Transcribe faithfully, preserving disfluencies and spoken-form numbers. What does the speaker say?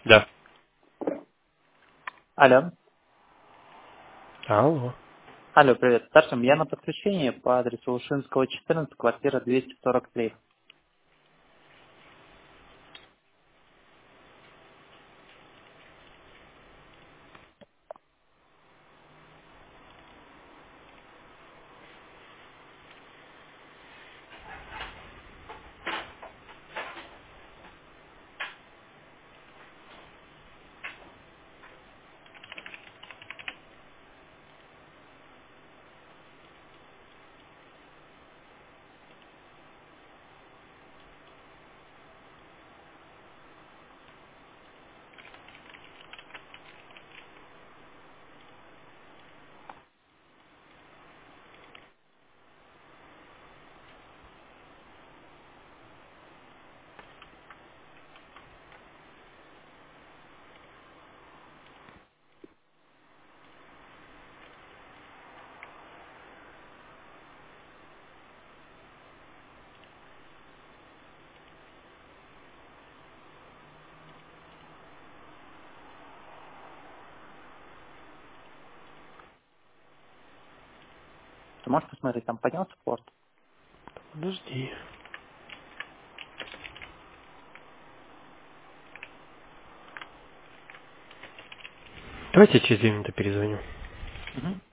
Да. Алло. Алло. Алло, привет. Старшим, я на подключении по адресу Ушинского, четырнадцать, квартира двести сорок три. Ты можешь посмотреть, там поднялся порт? Подожди. Давайте через две минуты перезвоню. Угу.